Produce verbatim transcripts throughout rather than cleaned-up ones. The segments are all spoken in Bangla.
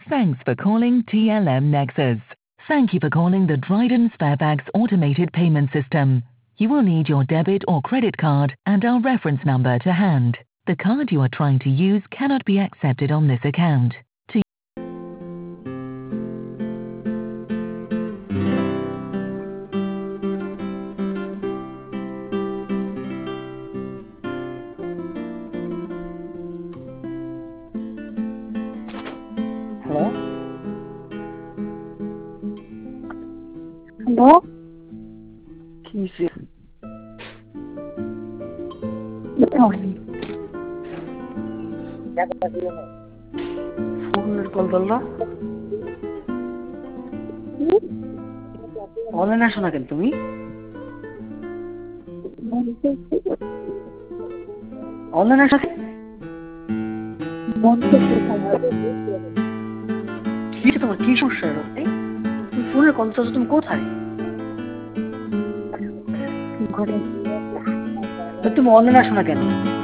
Thanks for calling T L M Nexus. Thank you for calling the Dryden Sparebags automated payment system. You will need your debit or credit card and our reference number to hand. The card you are trying to use cannot be accepted on this account. To Hello? Hello? কি হইছে? ফোনের কল ধরলো? অনলাইনে আসো না কেন তুমি? অনলাইনে আসো? কি তোমার কি সমস্যা? তুমি ফোনের কল ধরছো, তুমি কোথায়? তুমি অনলাইনে আসো না কেন?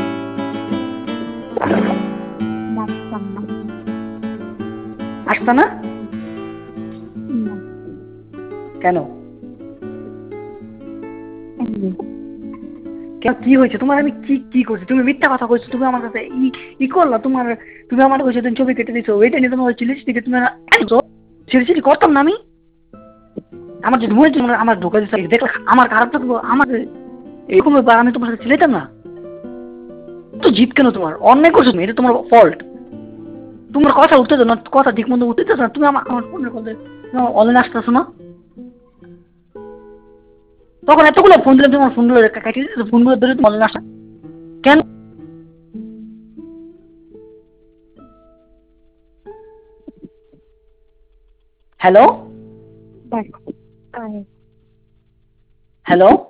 আসতা না? কেন? কেন কি হয়েছে তোমার? আমি কি কি করছি? তুমি মিথ্যা কথা কইছো, তুমি আমার কাছে ই ই করলা, তোমার তুমি আমার কইছো তুমি ছবি কেটে দিছো, ওইটা নিয়ে তোমার চিলিস থেকে তুমি আনছো, চিলি করতাম না আমি? আমার যে মনে হচ্ছে আমার ঢোকা দিচ্ছে, দেখলে আমার খারাপ লাগবো? আমার এরকম ব্যাপার আমি তোমার সাথে ছিলাম না তো? জিত কেন? তোমার অন্যায় করছো তুমি, এটা তোমার ফল্ট। তোমার কথা উঠতেছো না, কথা ঠিক মতো উঠতেছো না, তুমি আমার আমার ফোনের কথা অনলাইনে আসতেছো না? তখন এতগুলো ফোন দিলে তোমার ফোনগুলো কাটিয়ে দিতে, ফোনগুলো ধরে তুমি অনলাইনে আসা কেন? Hello hello